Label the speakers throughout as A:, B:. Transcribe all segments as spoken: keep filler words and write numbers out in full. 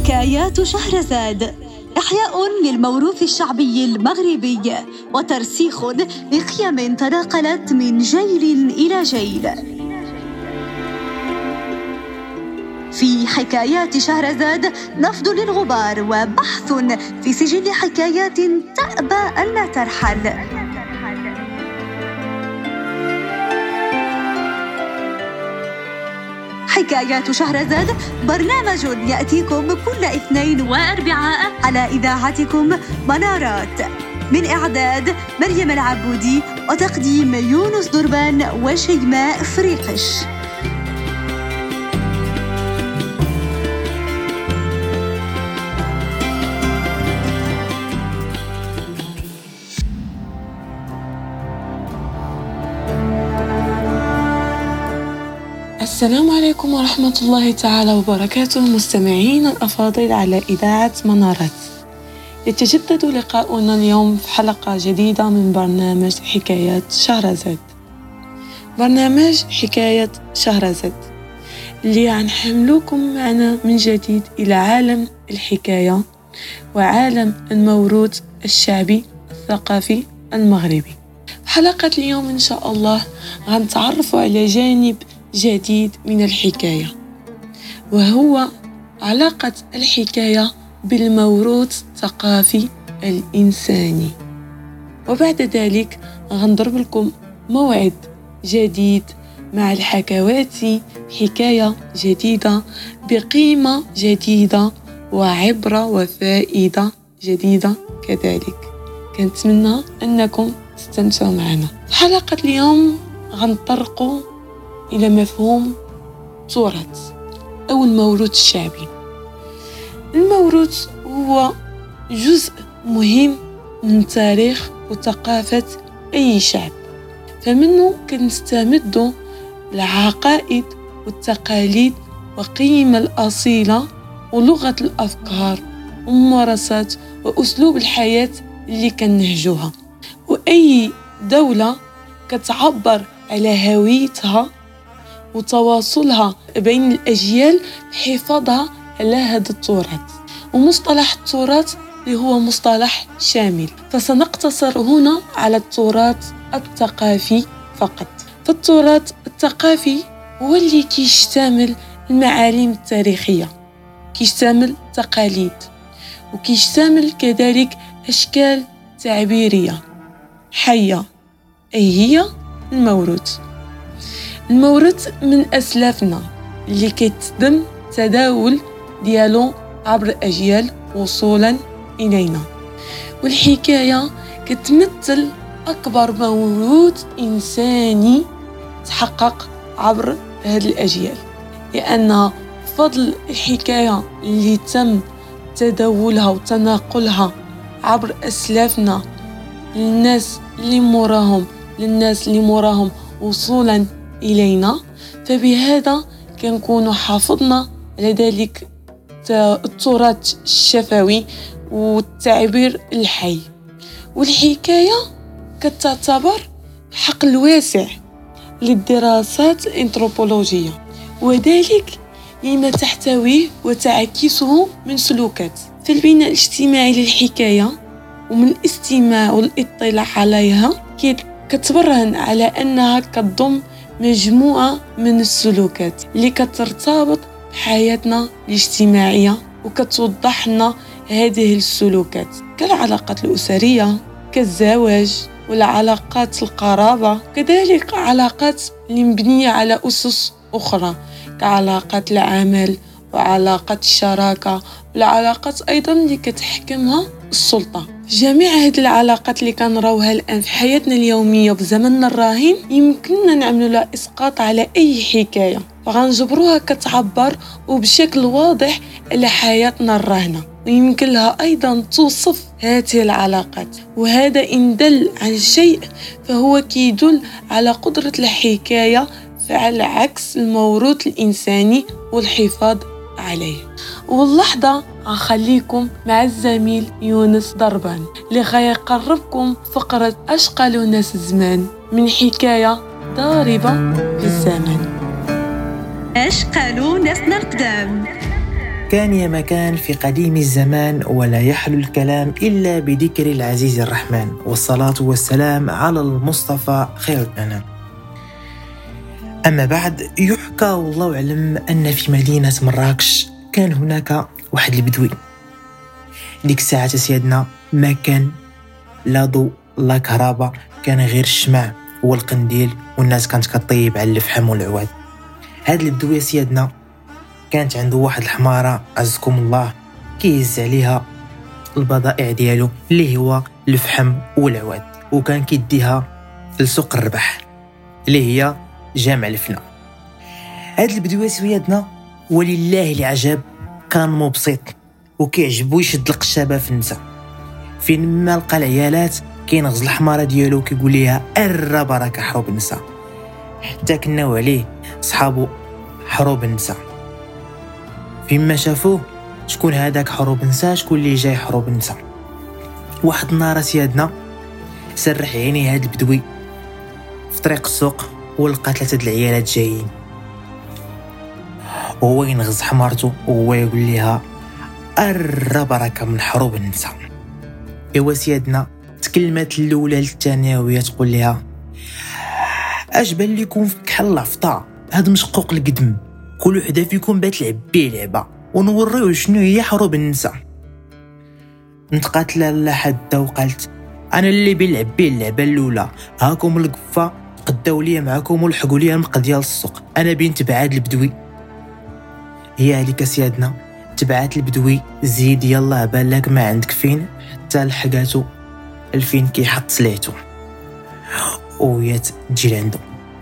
A: حكايات شهرزاد، إحياء للموروث الشعبي المغربي وترسيخ لقيم تناقلت من جيل إلى جيل. في حكايات شهرزاد نفض للغبار وبحث في سجل حكايات تأبى ألا ترحل. حكايات شهرزاد برنامج يأتيكم كل اثنين وأربعاء على إذاعتكم منارات، من إعداد مريم العبودي وتقديم يونس دربان وشيماء فريقش.
B: السلام عليكم ورحمة الله تعالى وبركاته، مستمعين الأفاضل على إذاعة منارات. يتجدد لقاؤنا اليوم في حلقة جديدة من برنامج حكايات شهرزاد. برنامج حكاية شهرزاد اللي عنحملوكم معنا من جديد إلى عالم الحكاية وعالم الموروث الشعبي الثقافي المغربي. في حلقة اليوم إن شاء الله غنتعرفوا على جانب جديد من الحكاية، وهو علاقة الحكاية بالموروث الثقافي الإنساني. وبعد ذلك غنضرب لكم موعد جديد مع الحكواتي، حكاية جديدة بقيمة جديدة وعبرة وفائدة جديدة كذلك. كنتمنى أنكم تستمتعوا معنا. في حلقة اليوم غنطرقوا إلى مفهوم التراث أو الموروث الشعبي. الموروث هو جزء مهم من تاريخ وثقافة أي شعب، فمنه كنستمد العقائد والتقاليد وقيم الأصيلة ولغة الأفكار وممارسات وأسلوب الحياة اللي كنهجوها. وأي دولة كتعبر على هويتها وتواصلها بين الأجيال بحفاظها على هذا التراث. ومصطلح التراث اللي هو مصطلح شامل، فسنقتصر هنا على التراث الثقافي فقط. فالتراث الثقافي هو اللي كيشتمل المعالم التاريخية، كيشتمل تقاليد، وكيشتمل كذلك أشكال تعبيرية حية، أي هي الموروث. الموروث من أسلافنا اللي كيتم تداول ديالو عبر الأجيال وصولا إلينا. والحكاية كتمثل أكبر موروث إنساني تحقق عبر هذه الأجيال، لأن فضل الحكاية اللي تم تداولها وتناقلها عبر أسلافنا للناس اللي موراهم للناس اللي موراهم وصولا إلينا، فبهذا كنكونوا حافظنا على ذلك التراث الشفوي والتعبير الحي. والحكاية كتعتبر حقل واسع للدراسات الأنثروبولوجية، وذلك لما تحتويه وتعكسه من سلوكات. في البناء الاجتماعي للحكاية ومن الاستماع والاطلاع عليها كتبرهن على أنها كتضم مجموعة من السلوكات اللي كترتبط بحياتنا الاجتماعية وكتوضح لنا هذه السلوكات، كالعلاقات الأسرية، كالزواج والعلاقات القرابة، كذلك علاقات اللي مبنية على أسس أخرى كعلاقات العمل وعلاقات الشراكة والعلاقات أيضا اللي كتحكمها السلطة. جميع هذه العلاقات اللي كنراوها الآن في حياتنا اليومية بزمننا الراهن يمكننا نعملوا لها إسقاط على أي حكاية، وغنجبروها كتعبر وبشكل واضح على حياتنا الراهنة، ويمكن لها أيضا توصف هذه العلاقات. وهذا إن دل عن شيء فهو كيدل على قدرة الحكاية على عكس الموروث الإنساني والحفاظ عليه. واللحظة غنخليكم مع الزميل يونس دربان اللي غيقربكم فقرة أشقال ناس الزمان من حكاية ضاربة في الزمن.
A: أشقال ناسنا القدام.
C: كان يا مكان في قديم الزمان ولا يحلو الكلام إلا بذكر العزيز الرحمن، والصلاة والسلام على المصطفى خير الأنام. أما بعد، يحكى والله أعلم أن في مدينة مراكش كان هناك واحد البدوي. ديك الساعة سيدنا ما كان لا ضوء لا كهرباء، كان غير الشمع والقنديل، والناس كانت كطيب على الفحم والعواد. هاد البدوي سيدنا كانت عنده واحد الحمارة عزكم الله كيهز عليها البضائع ديالو اللي هو الفحم والعواد، وكان كيديها لسوق الربح اللي هي جامع الفنا. هاد البدوي سيدنا ولله العجب كان مبسط وكيعجبو يشد القشابه في النساء. فين ما لقى العيالات كينغز الحماره ديالو كيقول ليها ارى بركه حروب النساء، حتى كناو عليه صحابو حروب النساء. فيما شافوه شكون هذاك حروب النساء، شكون اللي جاي حروب النساء. واحد النهار سيادنا سرح عيني هاد البدوي في طريق السوق ولقى ثلاثه د العيالات جايين، وهو ينغز حمارته وهو يقول لها ارى بركه من حروب النساء. ايوا سيادنا تكلمات الاولى للثانيه وهي تقول لها اش بان لكم كحل العفطه، هاد مشقوق القدم كل وحده فيكم بات لعب بيه لعبه ونوريو شنو هي حروب النساء. نتقات لا حدا وقالت انا اللي بنلعب بيه اللعبه الاولى، هاكم القفه قداو ليا معاكم ولحقوا ليا المق ديال السوق، انا بنت بعاد البدوي. هي هذيك سيادنا تبعات البدوي زيد يلا بالك ما عندك فين، حتى لحقاتو الفين كيحط سلعتو وهي تجي لعندو.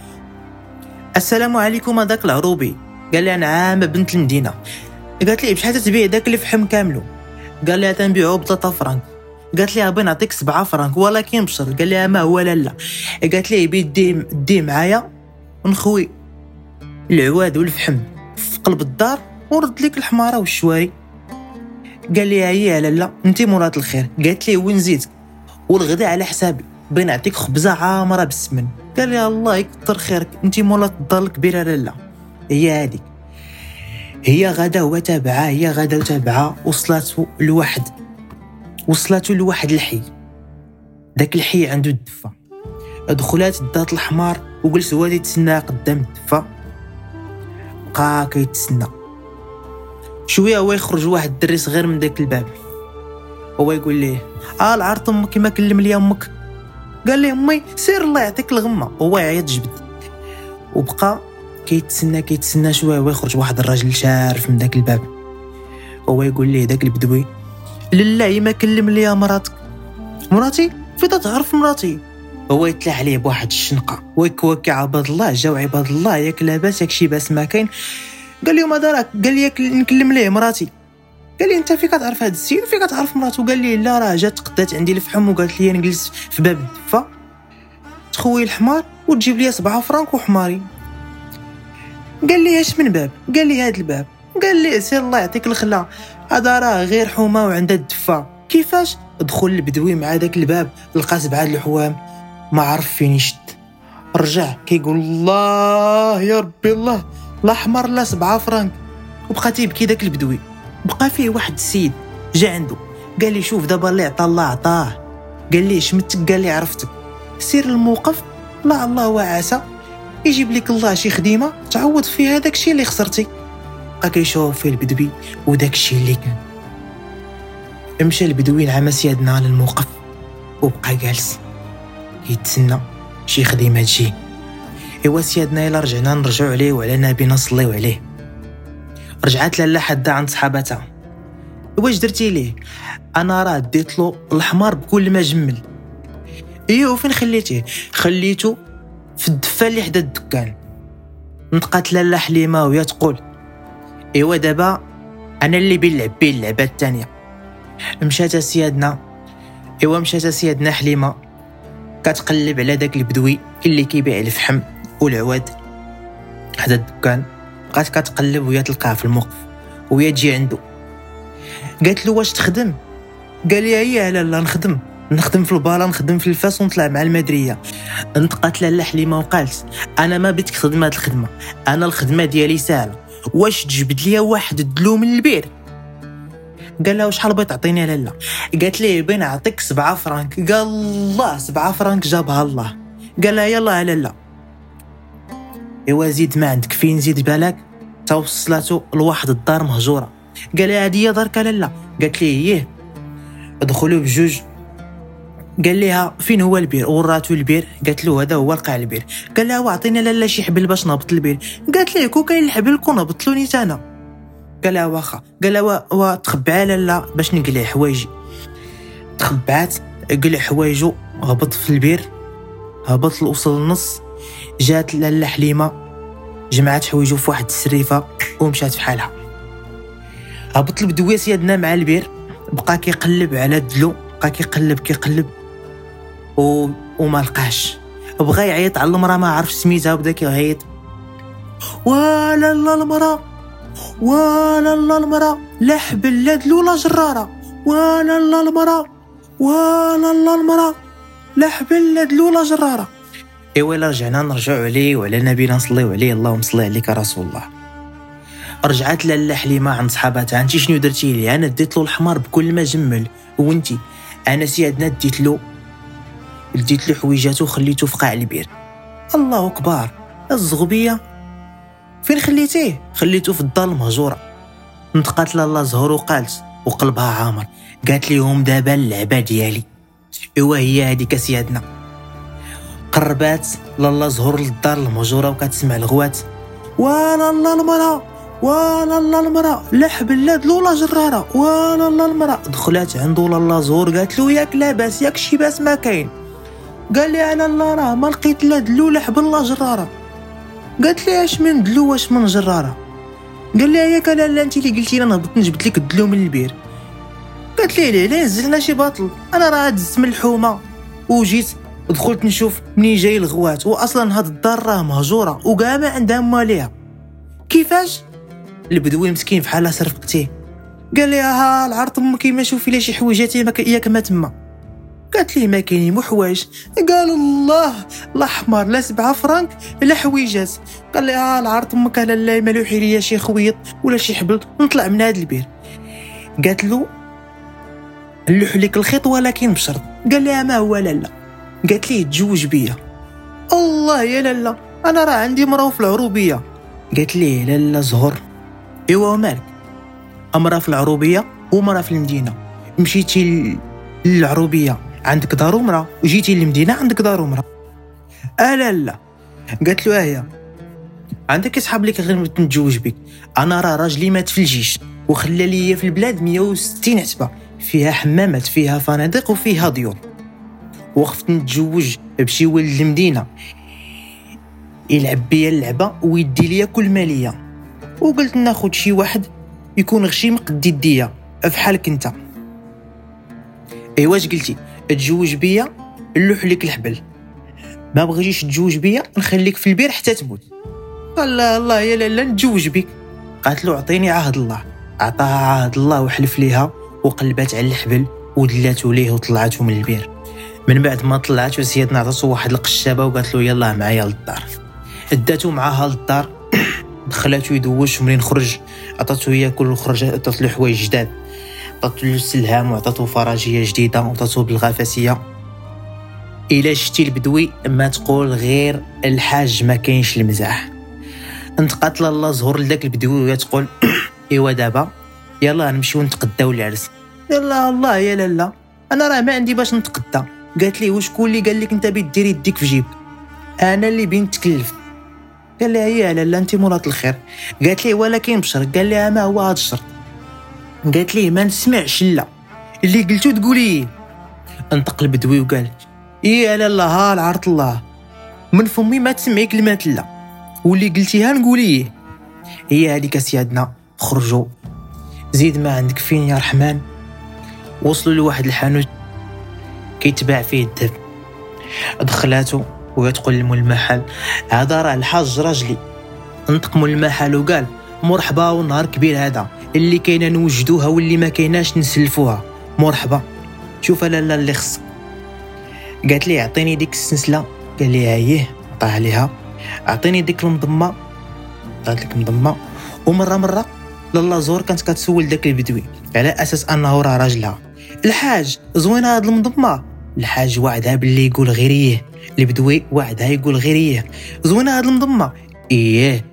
C: السلام عليكم هذاك العروبي. قال لي نعم بنت المدينه. قالت لي بشحال تبيع داك الفحم كاملو؟ قال لي تنبيعو بثلاثة فرانك. قالت لي بغي نعطيك سبعة فرانك ولكن بشر. قال لي ما هو لا لا. قالت لي بيدي دي معايا ونخوي العواد والفحم في قلب الدار ورد لك الحماره والشواري. قال لي هي لا لا انت مراد الخير. قالت لي وين زيد والغدا على حسابي، بغي نعطيك خبزه عامره بالسمن. قال لي الله يكثر خيرك انت مولات الدار الكبيره لا لا. هي هذيك هي غدا هو تابعه هي غدا وتابعه وصلاتو لواحد وصلاتو لواحد الحي. داك الحي عنده الدفه، دخلات دات الحمار وجلس هو يتسنى قدام الدفه، بقى كيتسنى شويه هو يخرج واحد الدري صغير من داك الباب، هو يقول ليه اه العرض امك كيما كلم لي امك. قال لي امي سير الله يعطيك الغمه. هو يعيط جبد وبقى كيتسنى كيتسنى شويه هو يخرج واحد الراجل شارف من داك الباب، هو يقول ليه داك البدوي لله ما كلم لي مراتك. مراتي فين تعرف مراتي؟ هو يتلاح عليه بواحد الشنقه ويكوكي عباد الله جاو عباد الله ياك لاباس ياك شي باس ما كاين. قال لي ما دارك؟ قال لي نكلم ليه مراتي. قال لي انت فيك تعرف هذا السيد وفيك تعرف مراته؟ قال لي لا راه جات قدات عندي الفحم وقالت لي نجلس في باب الدفه تخوي الحمار وتجيب لي سبعة فرانك وحماري. قال لي اش من باب؟ قال لي هذا الباب. قال لي سير الله يعطيك الخلا هذا راه غير حومه وعندها الدفه. كيفاش؟ دخل البدوي مع داك الباب لقى سبعه الحوام ما عرف فين يشد، رجع كيقول الله يا ربي الله لا حمار لا سبعة فرانك. وبقى تيبكي داك البدوي. بقى فيه واحد السيد جا عنده قال لي شوف دابا اللي عطا الله عطاه. قال لي شمتك؟ قال لي عرفتك، سير الموقف لا الله وعسى يجيب لك الله شي خديمه تعوض فيها داك الشيء اللي خسرتي. بقى كيشوف فيه البدوي وداك الشيء اللي كان. مشى البدوي نعم سيادنا للموقف وبقى جالس يتسنى شي خديمه تجي. ايوا سيادنا الا رجعنا نرجعوا عليه وعلى نبينا نصليو عليه. رجعت لاله حدا عند صحابتها. واش درتي ليه؟ انا راه ديت له الحمار بكل ما جمل. ايوا فين خليتيه؟ خليته في الدفه اللي حدا الدكان. نطقات لاله حليمه وهي تقول ايوا دابا انا اللي بنلعب بيه اللعبه الثانيه. مشات سيادنا ايوا مشات سيادنا حليمه كتقلب على داك البدوي اللي كيبيع الفحم والعواد حدا الدكان. بقات كتقلب وهي تلقاه في الموقف وهي تجي عنده. قالت له واش تخدم؟ قال لي هي لا لا نخدم نخدم في البالا نخدم في الفاس ونطلع مع المدريه. انطقات لاله حليمه وقالت انا ما بغيتك تخدم هاد الخدمه، انا الخدمه ديالي سهله واش تجبد ليا واحد الدلو من البير؟ قال لها شحال بغيت تعطيني لالا؟ قالت ليه بين نعطيك سبعة فرانك. قال الله سبعة فرانك جابها الله. قال لها يلا لالا. ايوا زيد ما عندك فين زيد بالك توصلاتو لواحد الدار مهجوره. قال لها هذه هي دارك لالا؟ قالت ليه ايه. دخلوا بجوج. قال لها فين هو البير؟ وراتو البير. قالت له هذا هو القاع البير. قال لها واعطينا لالا شي حبل باش نهبط البير. قالت ليه كون كاين الحبل كون هبط له نيت انا. قال لها واخا. قال لها وا تخبع لالا باش نقلع حوايجي. تخبعات قلع حوايجو هبط في البير. هبط لوصل النص جات لالا حليمه جمعات حوايجو في واحد السريفه ومشات في حالها. هبط البدوي سيادنا مع البير بقى كيقلب على الدلو. بقى كيقلب كيقلب و... وما لقاش. بغى يعيط على المراه ما عرف سميتها وبدا كيعيط ولا لا المراه ولا لا المراه لا حبل لا دلو لا جراره ولا لا المراه ولا لا المراه لا حبل لا دلو لا جراره. ايوا رجعنا نرجعوا عليه وعلى نبينا نصليو عليه اللهم صل عليك رسول الله. رجعت لاله حليمه عند صحاباتها انت شنو درتي لي؟ انا ديت له الحمار بكل ما جمل وانتي انا سيادنا ديت له ديت له حويجاته وخليته في قاع البير. الله اكبر. الزغبيه فين خليتيه؟ خليته في الدار المهجوره. نطقات لاله زهور وقالت وقلبها عامر قالت ليهم دابا اللعبه ديالي. ايوا هي هذيك سيادنا. قربات لاله زهور للدار المهجوره وكتسمع الغوات ولا لا المراه ولا لا المراه لا حبل لا دلو لا جراره ولا لا المراه. دخلات عنده لاله زهور قالت له ياك لاباس ياك شي باس ما كاين. قال لي على الله راه ما لقيت لا دلو لا حبل لا جراره. قالت لي اش من دلو واش من جراره؟ قال لي ياك لالا انت اللي قلتي لي نهبط نجبد لك الدلو من البير. قالت لي ليه ليه نزلنا شي باطل انا راه دزت من الحومه وجيت دخلت نشوف منين جاي الغوات واصلا هاد الدار راه مهجوره وكاع ما عندها ماليها. كيفاش؟ البدوي مسكين فحالها سرفقتيه. قال لي ها العرض امك ما شوفي لي شي حويجاتي ما ياك ما تما. قالت لي ما كاينين مو حوايج. قال الله لا حمار لا سبعة فرانك لا حويجات. قال لي ها العرض امك لا ما لوحي ليا شي خويط ولا شي حبل نطلع من هذا البير. قالت له نلوح لك الخيط ولكن بشرط. قال لها ما هو لالا؟ قالت لي تزوج بيا. الله يا لالا انا راه عندي مراه في العروبيه. قالت لي لالا زهر ايوا مالك؟ امراه في العروبيه ومراه في المدينه. مشيتي للعروبيه عندك دار ومراه وجيتي للمدينه عندك دار ومراه. اه لالا. قالت له هي عندك اصحاب لك غير نتزوج بك. انا راه راجلي مات في الجيش وخلى لي في البلاد مية وستين عتبه فيها حمامات فيها فنادق وفيها ضيوف وخفت نتزوج بشي ولد المدينه يلعب بيا اللعبه ويدي ليا كل ماليه وقلت ناخذ شي واحد يكون غشيم قد يديا بحالك انت. اي واش قلتي تزوج بيا نلوح لك الحبل ما بغيتيش تزوج بيا نخليك في البير حتى تموت. قال لا الله يا لالا نتزوج بك. قالت له اعطيني عهد الله. عطاها عهد الله وحلف ليها وقلبات على الحبل ودلاتو ليه وطلعته من البير. من بعد ما طلعته سيدنا عطاتو واحد القشابه وقالت له يلاه معايا للدار. اداتو معاها للدار دخلاتو يدوش منين خرج عطاتو ياكل وخرج عطاتو له حوايج جداد عطاتو له السلهام وعطاتو فراجيه جديده وعطاتو بالغفاسيه. الا شتي البدوي ما تقول غير الحاج ما كاينش المزاح. انتقات لاله زهور لذاك البدوي وهي تقول ايوا دابا يلا نمشيو نتقداو العرس. يلا الله يا لالا انا راه ما عندي باش نتقدى. قالت لي وشكون اللي قال لك انت بيديري يديك في جيبك؟ انا اللي بين نتكلف. قال لها يا لالا انت مرات الخير. قالت لي ولكن بشرط. قال لها ما هو هذا الشرط؟ قالت لي ما نسمعش لا اللي قلتو تقولي. انطق البدوي وقال يا لالا ها العرض الله من فمي ما تسمعي كلمات لا واللي قلتيها نقوليه. هي هذيك سيادنا. خرجوا زيد ما عندك فين يا رحمن. وصلوا لواحد الحانوت كيتباع فيه الذهب. دخلاتو وتقول لمول المحل هذا راه الحاج راجلي. انطق مول المحل وقال مرحبا ونهار كبير هذا اللي كاينه نوجدوها واللي ما كايناش نسلفوها. مرحبا شوف لالا اللي خصك. قالت لي اعطيني ديك السلسله. قال لي اييه عطاها عليها. اعطيني ديك المضمه. عطات لك مضمه ومره مره لاله زهور كانت كتسول داك البدوي على اساس انه راه راجلها. الحاج زوينه هاد المضمه؟ الحاج وعدها باللي يقول غير ايه. البدوي وعدها يقول غير ايه. زوينه هاد المضمه؟ ايه.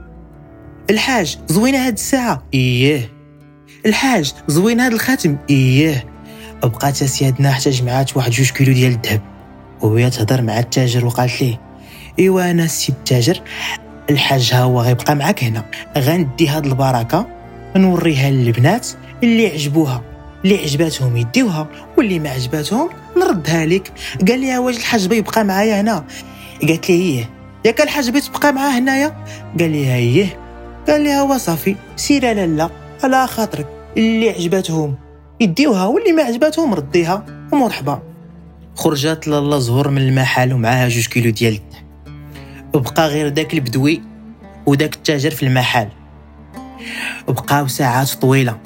C: الحاج زوينه هاد الساعه؟ ايه. الحاج زوينه هاد الخاتم؟ ايه. بقات سيادنا حتى جمعات واحد جوج كيلو ديال الذهب وهي تهضر مع التاجر وقالت ليه ايوا انا السي التاجر، الحاج ها هو غيبقى معاك هنا، غندي هاد البركه نوريها للبنات اللي عجبوها، اللي عجباتهم يديوها واللي ما عجباتهم نردها لك. قال لي واش الحاج بغى يبقى معايا هنا؟ قالت لي ايه. ياك الحاج بغى تبقى معاه هنايا؟ قال لي ايه. قال لي هو صافي سير لالا على خاطرك، اللي عجباتهم يديوها واللي ما عجباتهم رديها ومرحبا. خرجت لاله زهور من المحل ومعاها جوج كيلو ديال الذهب. بقى غير داك البدوي وداك التاجر في المحل. بقاو ساعات طويله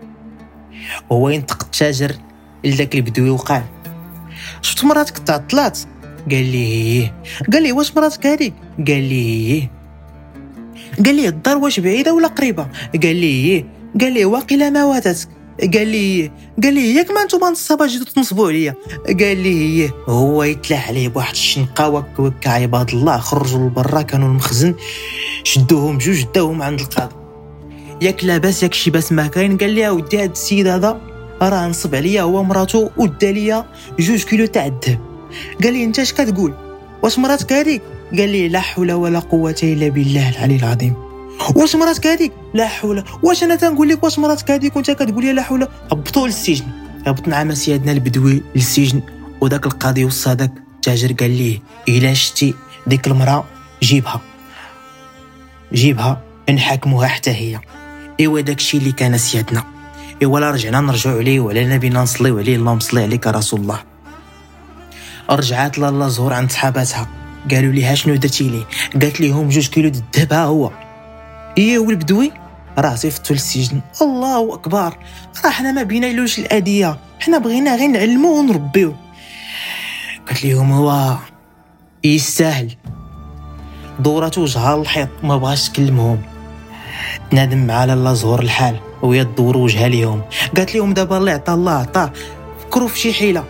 C: وهو ينطق التاجر لذاك البدوي وقال شفت مراتك تعطلات؟ قال لي ايه. قال لي واش مراتك هذيك؟ قال لي ايه. قال لي الدار واش بعيده ولا قريبه؟ قال لي ايه. قال لي واقيلا ما واتتك؟ قال لي ايه. قال لي ياك ما نتوما نصابه جيتو تنصبوا عليا؟ قال لي ايه. هو يتلاح عليه بواحد الشنقه وك وك عباد الله خرجوا لبرا، كانوا المخزن شدوهم بجوج داوهم عند القاضي. ياك لاباس ياك شي باس ما كاين؟ قال لي اودي هاد السيد هذا راه نصب عليا هو مراتو ودا ليا جوج كيلو تاع الذهب. قال لي انت اش كتقول؟ واش مراتك هذيك؟ قال لي لا حول ولا قوه الا بالله العلي العظيم. واش مراتك هذيك؟ لا حول. واش انا تنقول لك واش مراتك هذيك وانت كتقول لي لا حول؟ هبطوا للسجن. هبطنا مع سيادنا البدوي للسجن، وداك القاضي وصى داك التاجر قال ليه الا شتي ديك المراه جيبها جيبها نحاكموها حتى هي. ايوا داكشي اللي كان سيادنا. ايوا لا رجعنا نرجعوا عليه وعلى نبينا نصليو عليه، اللهم صل عليك رسول الله. رجعات لاله زهور عند صحاباتها قالوا ليها شنو درتي ليه؟ قالت لهم جوج كيلو د الذهب ها هو. ايه والبدوي راه صيفطوا للسجن. الله اكبر، راه حنا ما بينالوش الاديه، حنا بغينا غير نعلموه ونربيوه. قالت لهم هو يستاهل. دورته وجهها للحيط ما بغاش تكلمهم. تنادم مع لاله زهور الحال وهي تدور وجهها ليهم. قالت لهم دابا اللي عطا الله عطاه، فكروا في شي حيله.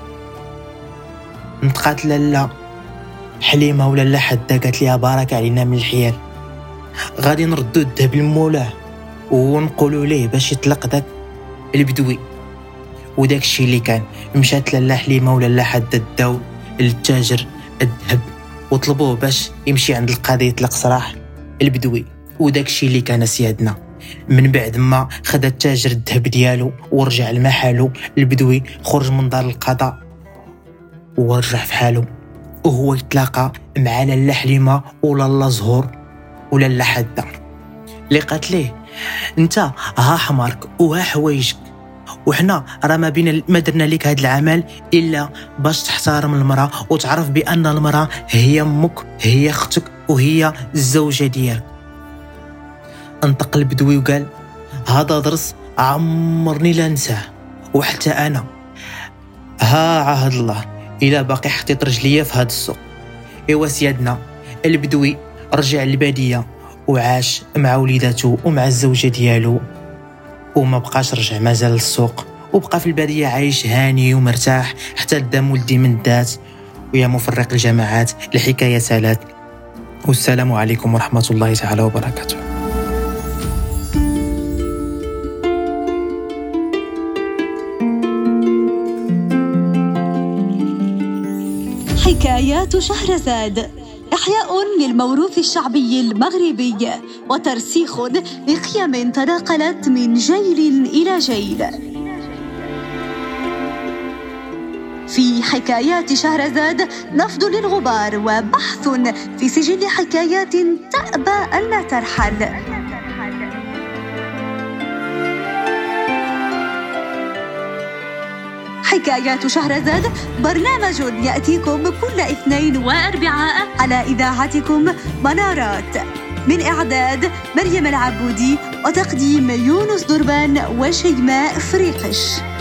C: نطقات لاله حليمه ولا لا حدا قالت ليها بارك علينا من الحيال، غادي نردو الذهب لمولاه ونقولوا ليه باش يطلق داك البدوي. وداك الشيء اللي كان. مشات لاله حليمه ولا لا حدا داو للتاجر الذهب وطلبوه باش يمشي عند القاضي يطلق سراح البدوي. وداك الشيء اللي كان سيادنا. من بعد ما خد التاجر الذهب ديالو ورجع لمحله، البدوي خرج من دار القضاء ورجع في حاله، وهو يتلاقى مع لاله حليمه ولاله زهور ولا لا حدا اللي قالت ليه انت ها حمارك وها حوايجك، وحنا راه ما بينا ما درنا لك هذا العمل الا باش تحترم المراه وتعرف بان المراه هي امك، هي اختك، وهي الزوجه ديالك. انطق البدوي وقال هذا درس عمرني لا ننساه، وحتى انا ها عهد الله الا باقي حطيت رجليا في هذا السوق. ايوا سيادنا البدوي رجع للباديه وعاش مع وليداته ومع الزوجه ديالو، وما بقاش رجع مازال للسوق، وبقى في الباديه عايش هاني ومرتاح حتى قدام ولدي من الذات. ويا مفرق الجماعات الحكايه سالات، والسلام عليكم ورحمه الله تعالى وبركاته.
A: حكايات شهرزاد، إحياء للموروث الشعبي المغربي وترسيخ لقيم تناقلت من جيل إلى جيل. في حكايات شهرزاد نفض للغبار وبحث في سجل حكايات تأبى ألا ترحل. حكايات شهرزاد برنامج يأتيكم كل اثنين وأربعاء على إذاعتكم منارات، من إعداد مريم العبودي وتقديم يونس دربان وشيماء فريقش.